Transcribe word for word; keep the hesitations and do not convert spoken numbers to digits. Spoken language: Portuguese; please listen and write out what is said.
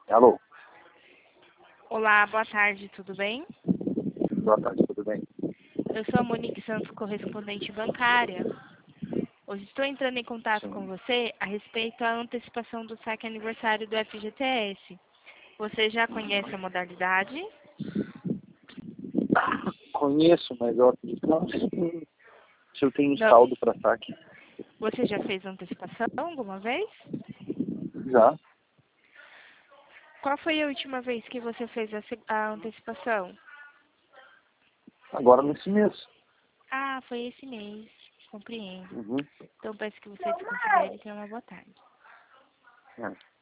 Alô? Olá, boa tarde, tudo bem? Boa tarde, tudo bem? Eu sou a Monique Santos, correspondente bancária. Hoje estou entrando em contato com Sim. você a respeito da antecipação do saque aniversário do F G T S. Você já conhece a modalidade? Conheço, mas eu acredito que não sei se eu tenho Não. saldo para saque. Você já fez antecipação alguma vez? Já, Qual foi a última vez que você fez a, se- a antecipação? agora nesse mês. Ah, foi esse mês. Compreendo. Uhum. Então peço que você desconsidere e tenha uma boa tarde. É.